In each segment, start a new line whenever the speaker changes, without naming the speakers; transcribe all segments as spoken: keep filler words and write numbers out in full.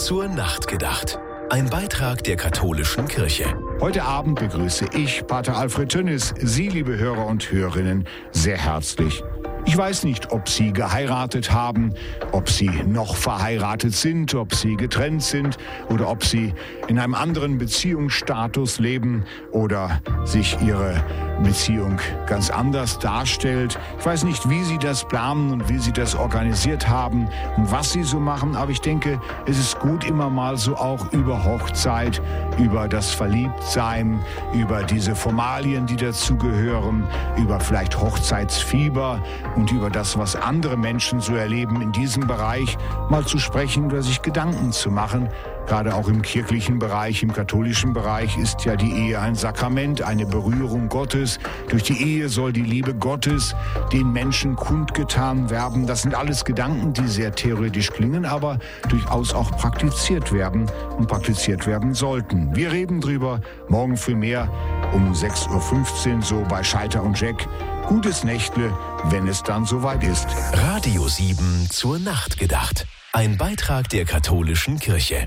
zur Nacht gedacht. Ein Beitrag der katholischen Kirche.
Heute Abend begrüße ich, Pater Alfred Tönnis, Sie, liebe Hörer und Hörerinnen, sehr herzlich. Ich weiß nicht, ob Sie geheiratet haben, ob Sie noch verheiratet sind, ob Sie getrennt sind oder ob Sie in einem anderen Beziehungsstatus leben oder sich Ihre Beziehung ganz anders darstellt. Ich weiß nicht, wie Sie das planen und wie Sie das organisiert haben und was Sie so machen, aber ich denke, es ist gut, immer mal so auch über Hochzeit, über das Verliebtsein, über diese Formalien, die dazugehören, über vielleicht Hochzeitsfieber und über das, was andere Menschen so erleben in diesem Bereich, mal zu sprechen oder sich Gedanken zu machen. Gerade auch im kirchlichen Bereich, im katholischen Bereich ist ja die Ehe ein Sakrament, eine Berührung Gottes. Durch die Ehe soll die Liebe Gottes den Menschen kundgetan werden. Das sind alles Gedanken, die sehr theoretisch klingen, aber durchaus auch praktiziert werden und praktiziert werden sollten. Wir reden drüber morgen früh mehr um sechs Uhr fünfzehn so bei Scheiter und Jack. Gutes Nächtle, wenn es dann soweit ist.
Radio sieben zur Nacht gedacht. Ein Beitrag der katholischen Kirche.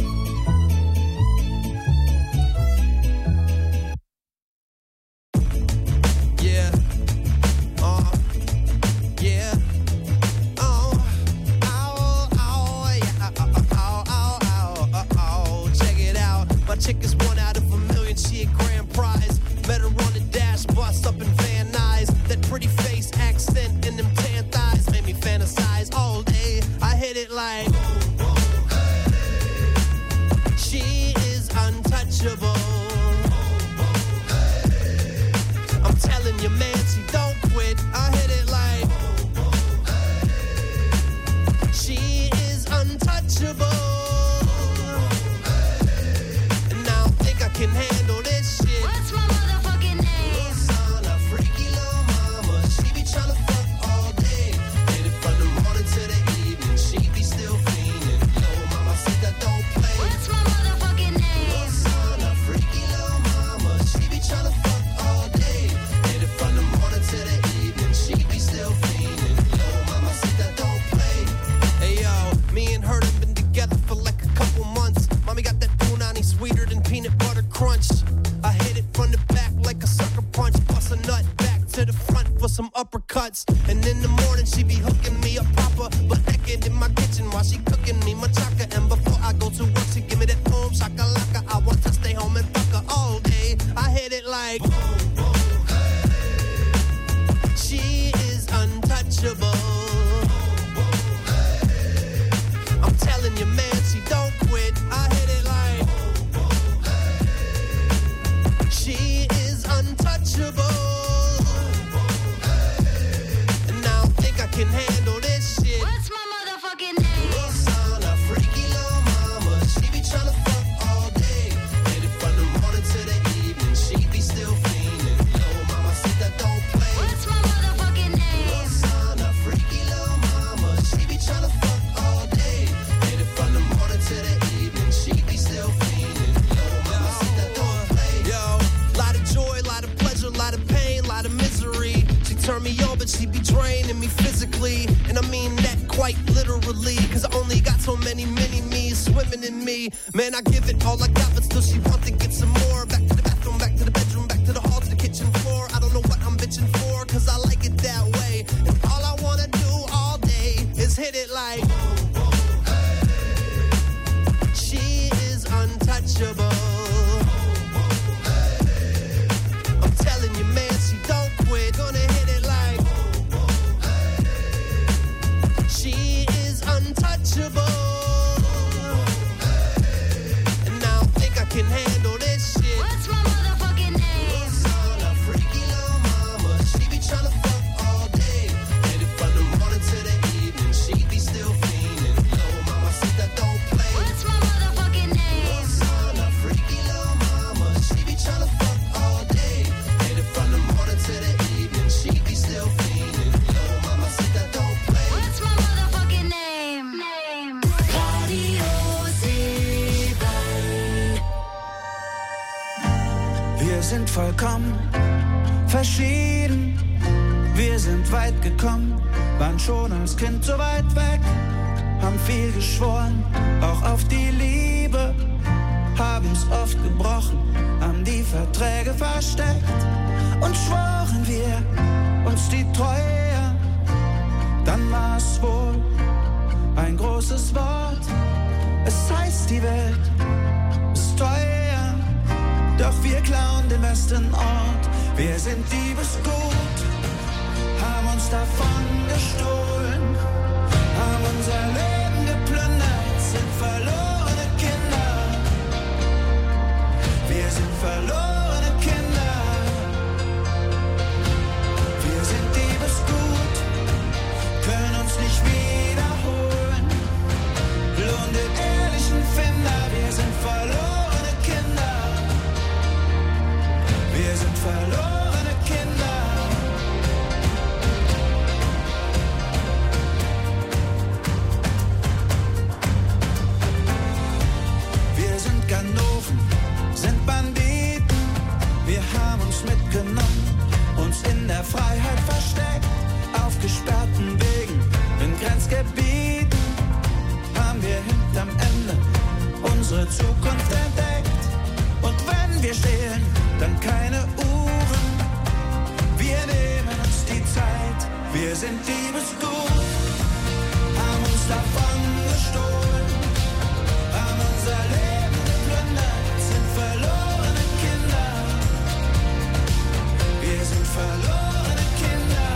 Chick is one out of a million, she a grand prize. Met her on the dash bus up in Van Nuys. That pretty face, accent, and them tan thighs made me fantasize all day. I hit it like she is untouchable. I'm telling you, man, she don't quit. I hit it like she is untouchable. Can handle this shit.
What's my motherfucking name?
Little son, a freaky little mama. She be tryna fuck all day. Hit it from the morning to the evening. She be still fiending. Little mama said that don't play.
What's my motherfucking name?
Little son, a freaky little mama. She be tryna fuck all day. Hit it from the morning to the evening. She be still fiending. Little mama said that don't play. Hey yo, me and her have been together for like a couple months. Mommy got that punani sweeter than peanut butter crunch. I hit it from the back like a sucker punch. Bust a nut back to the front for some uppercuts. And in the morning she be hooking me up proper, but naked in my kitchen while she cooking me machaca. And before I go to work she give me that boom shakalaka. I want to stay home and fuck her all day. I hit it like boom, boom, hey. She is untouchable. Boom, boom, hey. I'm telling you, man, she don't quit. I hit it like she is untouchable. And I don't think I can handle this shit.
What's my motherfucking name?
Little son, a freaky little mama. She be tryna fuck all day. Hit it from the morning to the evening. She be still fiending. Little mama said that don't play.
What's my motherfucking name?
Little son, a freaky little mama. She be tryna fuck all day. Hit it from the morning to the evening. She be still fiending. Little mama said that don't play. Yo, lot of joy, lot of pleasure, lot of pain, lot of misery. She turn me on, but she be draining me physically. And I mean that quite literally, cause I only got so many mini-me's swimming in me. Man, I give it all I got, but still she want to get some more. Back to the bathroom, back to the bedroom, back to the hall, to the kitchen floor. I don't know what I'm bitching for, cause I like it that way. And all I wanna do all day is hit it like boom, boom, hey. She is untouchable. I'm telling you, man, she don't quit. Gonna hit it like boom, boom, hey. She is untouchable. And I don't think I can handle this shit.
What's my motherfucking name?
Little son, a freaky little mama. She be tryna fuck all day. Hit it from the morning to the evening. She be still fiending. Little mama said that don't play.
What's my motherfucking name?
Little son, a freaky little mama. She be tryna fuck all day. Hit it from the morning to the evening. She be still fiending. Little mama said that don't play.
What's my motherfucking name? Name.
Radio sieben.
Wir sind vollkommen verschieden. Wir sind weit gekommen, waren schon als Kind so weit weg, haben viel geschworen, auch auf die Liebe, haben's oft gebrochen, haben die Verträge versteckt und schworen wir uns die Treue, dann war's wohl ein großes Wort. Es heißt, die Welt ist teuer, doch wir klauen den besten Ort. Wir sind diebesgut, haben uns davon gestohlen, haben unser Leben geplündert, sind verlorene Kinder. Wir sind verlorene Kinder. Wir sind diebesgut, können uns nicht wiederholen. Lohn den ehrlichen Finder, wir sind verlorene Kinder. Wir sind verlorene Kinder. Wir sind Ganoven, sind Banditen. Wir haben uns mitgenommen, uns in der Freiheit versteckt. Auf gesperrten Wegen, in Grenzgebieten haben wir hinterm Ende unsere Zukunft entdeckt. Und wenn wir stehlen, dann keine Uhren. Wir nehmen uns die Zeit, wir sind diebesgut, haben uns davon gestohlen, haben unser Leben geplündert, sind verlorene Kinder. Wir sind verlorene Kinder.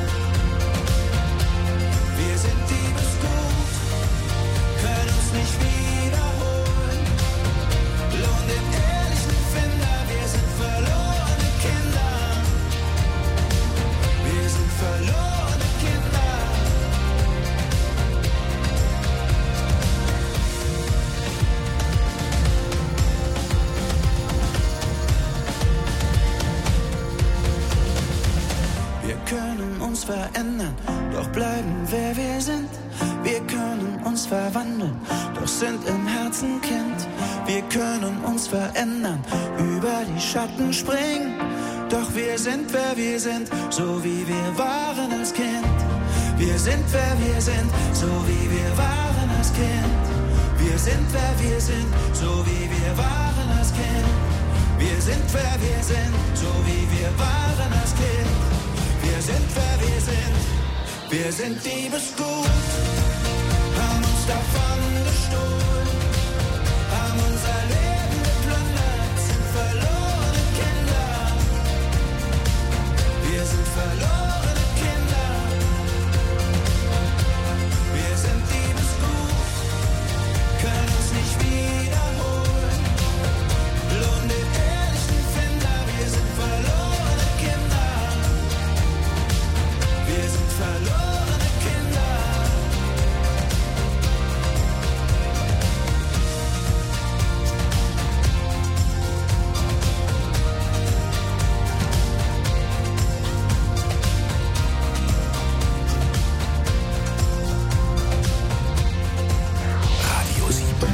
Wir sind diebesgut, können uns nicht wiederholen. Lohn den ehrlichen Finder, wir sind verlorene Kinder. Wir sind verlorene Kinder. Wir können uns verändern, doch bleiben wer wir sind. Wir können uns verwandeln, doch sind im Herzen Kind. Wir können uns verändern, über die Schatten springen. Doch wir sind wer wir sind, so wie wir waren als Kind. Wir sind wer wir sind, so wie wir waren als Kind. Wir sind wer wir sind, so wie wir waren als Kind. Wir sind wer wir sind, so wie wir waren als Kind. Wir sind wer wir sind, wir sind diebesgut, haben uns davon gestohlen, haben unser Leben geplündert, sind verlorene Kinder. Wir sind verlorene Kinder. Wir sind diebesgut, können uns nicht wiederholen. Lohn den ehrlichen Finder, wir sind verlorene Kinder. Wir sind verlorene Kinder.
Radio sieben.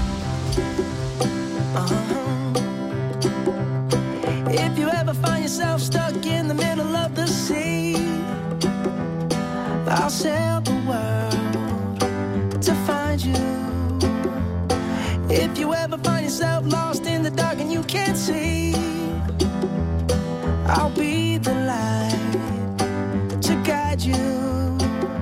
If you ever find yourself stuck in the middle of the sea, I'll sail the world to find you. If you ever find yourself lost in the dark and you can't see, I'll be the light to guide you.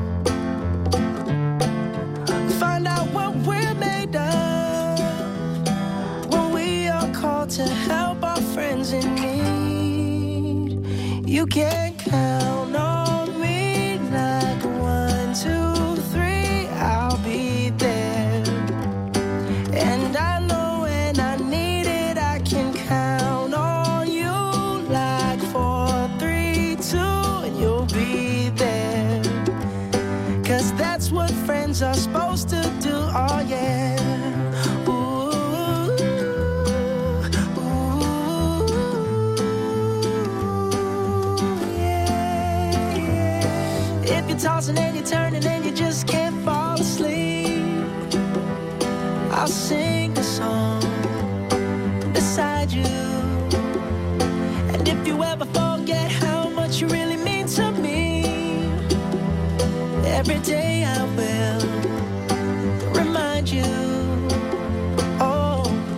Find out what we're made of when we are called to help our friends in need. You can count on me like one, two, three, I'll be there. And I know when I need it, I can count on you like four, three, two, and you'll be there. Cause that's what friends are supposed to do, oh yeah. Ooh, ooh, yeah, yeah. If you're tossing and you're turning and you just can't fall asleep, I'll sing a song beside you. And if you ever forget how much you really mean to me, every day